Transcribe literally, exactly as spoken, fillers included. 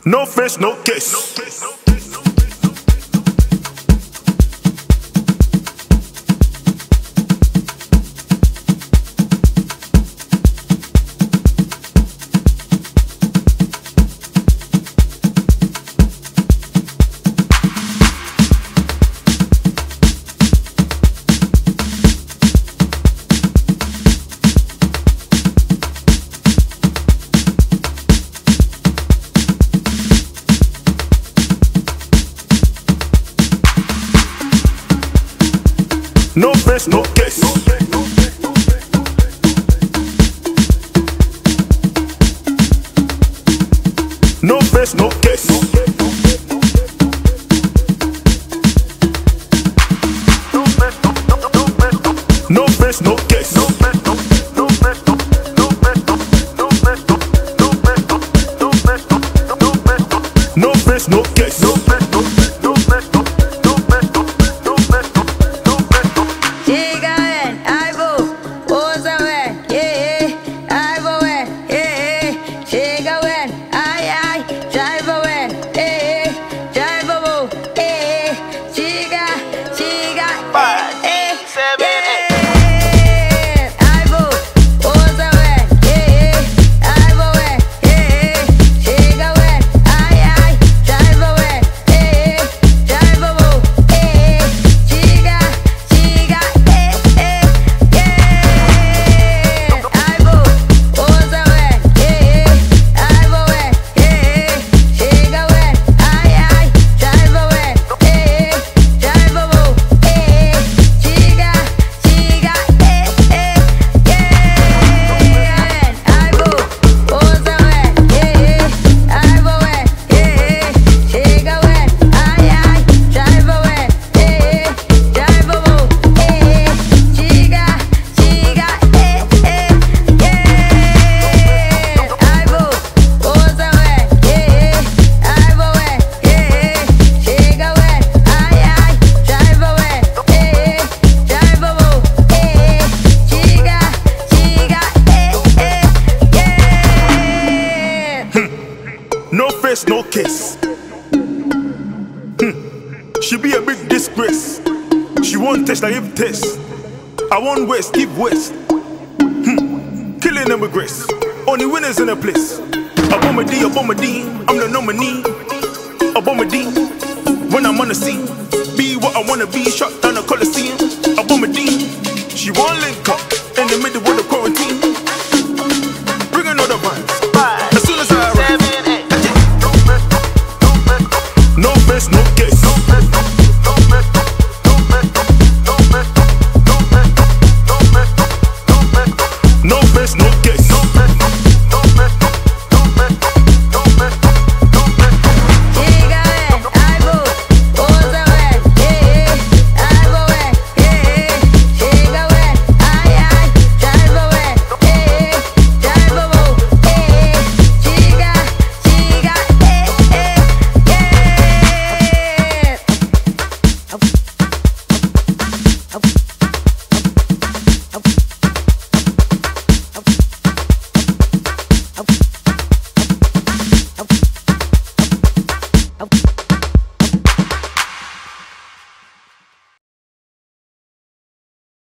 No face, no case. No face, no case. No face, no case. No face, no case. No face, no case. No face, no case. Hmm. She be a big disgrace. She won't test, I give test. I won't waste, give waste. Hmm. Killing them with grace. Only winners in the place. A bomber D, a bomber D. I'm the nominee. A bomber D. When I'm on the scene, be what I wanna be. Shot down the Coliseum. A bomber D. She won't link up in the middle of the quarantine.